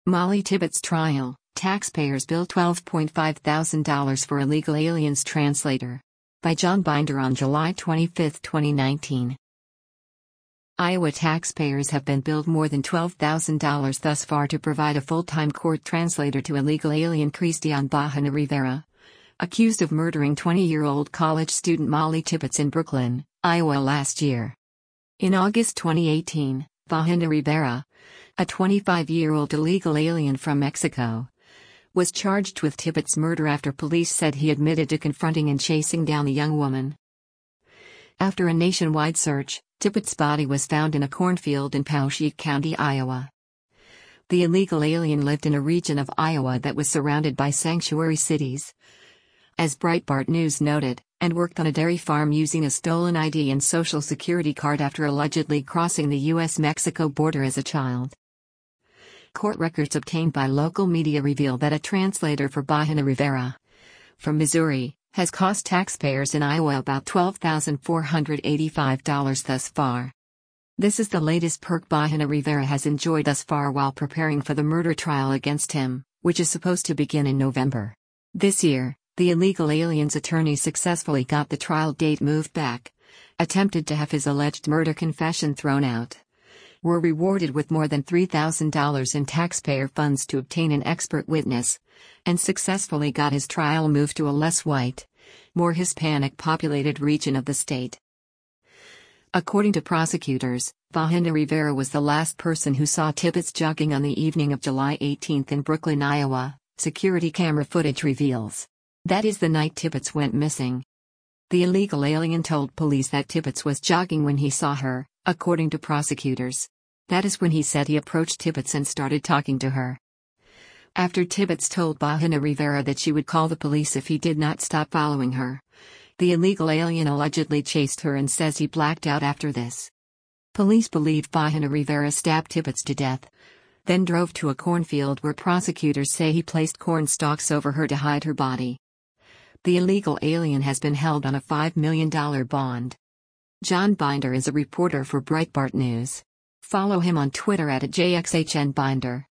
Molly Tibbetts trial, taxpayers bill $12.5 thousand for illegal aliens translator. By John Binder on July 25, 2019. Iowa taxpayers have been billed more than $12,000 thus far to provide a full-time court translator to illegal alien Cristian Bahena Rivera, accused of murdering 20-year-old college student Molly Tibbetts in Brooklyn, Iowa last year. In August 2018, Bahena Rivera, a 25-year-old illegal alien from Mexico, was charged with Tibbetts' murder after police said he admitted to confronting and chasing down the young woman. After a nationwide search, Tibbetts' body was found in a cornfield in Poweshiek County, Iowa. The illegal alien lived in a region of Iowa that was surrounded by sanctuary cities, as Breitbart News noted, and worked on a dairy farm using a stolen ID and social security card after allegedly crossing the U.S.-Mexico border as a child. Court records obtained by local media reveal that a translator for Bahena Rivera, from Missouri, has cost taxpayers in Iowa about $12,485 thus far. This is the latest perk Bahena Rivera has enjoyed thus far while preparing for the murder trial against him, which is supposed to begin in November. This year, the illegal alien's attorney successfully got the trial date moved back, attempted to have his alleged murder confession thrown out, were rewarded with more than $3,000 in taxpayer funds to obtain an expert witness, and successfully got his trial moved to a less white, more Hispanic-populated region of the state. According to prosecutors, Bahena Rivera was the last person who saw Tibbetts jogging on the evening of July 18 in Brooklyn, Iowa, security camera footage reveals. That is the night Tibbetts went missing. The illegal alien told police that Tibbetts was jogging when he saw her, according to prosecutors. That is when he said he approached Tibbetts and started talking to her. After Tibbetts told Bahena Rivera that she would call the police if he did not stop following her, the illegal alien allegedly chased her and says he blacked out after this. Police believe Bahena Rivera stabbed Tibbetts to death, then drove to a cornfield where prosecutors say he placed corn stalks over her to hide her body. The illegal alien has been held on a $5 million bond. John Binder is a reporter for Breitbart News. Follow him on Twitter @JXHNBinder.